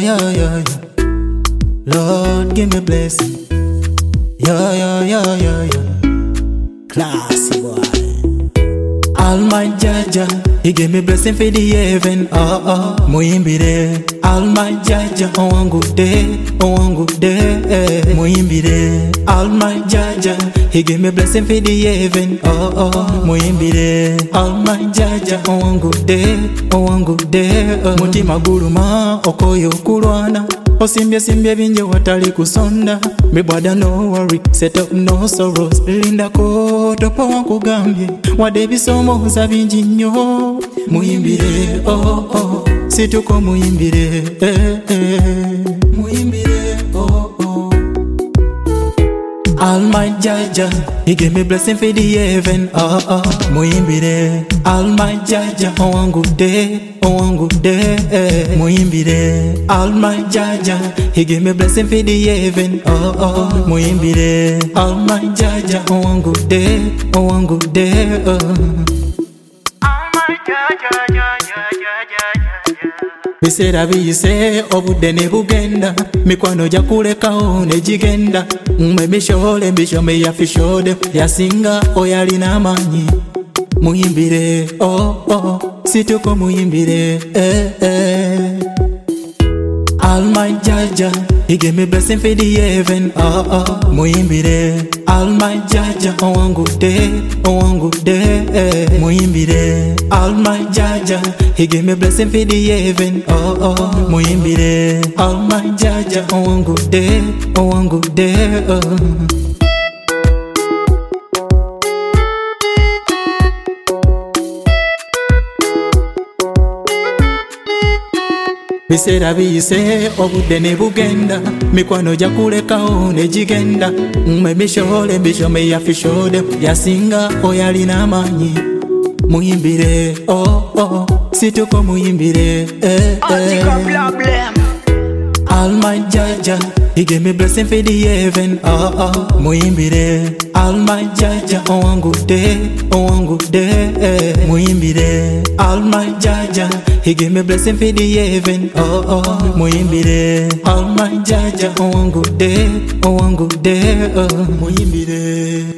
yeah. Lord, give me blessing. Yeah. Classy boy. Almighty Jaja, He gave me blessing for the heaven. Muimbire. Almighty Jaja, oh one good day. Muimbire. Almighty Jaja, He gave me blessing for the heaven. Muimbire. Almighty Jaja, oh one good day. Mutima guluma, okoyo kulwana. Osimbye binje watali kusonda. Me brother no worry, set up no sorrows. Linda ko topo wankugambye. Wade bisomo zabinji nnyo. Muyimbire, situko muyimbire, muyimbire, Almighty Jaja, He gave me blessing for the heaven, muyimbire. Almighty Jaja, oh one good day, muyimbire. Almighty Jaja, He gave me blessing for the heaven, muyimbire. Almighty Jaja, oh one good day, Almighty Jaja. Bisera biyise obudde ne bugenda, mikwano gya kulekawo ne gigenda. Mbishole yafishode yasinga oyalina amaanyi. Muyimbire, situko muyimbire, Almighty Jaja, He gave me blessing for the heaven, muyimbire. Almighty Jaja, oh one good day, muyimbire. Almighty Jaja, He gave me blessing for the heaven, muyimbire. Almighty Jaja, oh one good day, Bisera biyise obudde ne bugenda, mikwano gya kulekawo ne gigenda. Mbishole yafishode yasinga oyalina amaanyi. Muyimbire, situko muyimbire, Almighty Jaja, He gave me blessing for the heaven, muyimbire. Almighty Jaja, oh one good day, muyimbire. Almighty Jaja, He gave me blessing for the heaven, muyimbire. Almighty Jaja, oh one good day, muyimbire.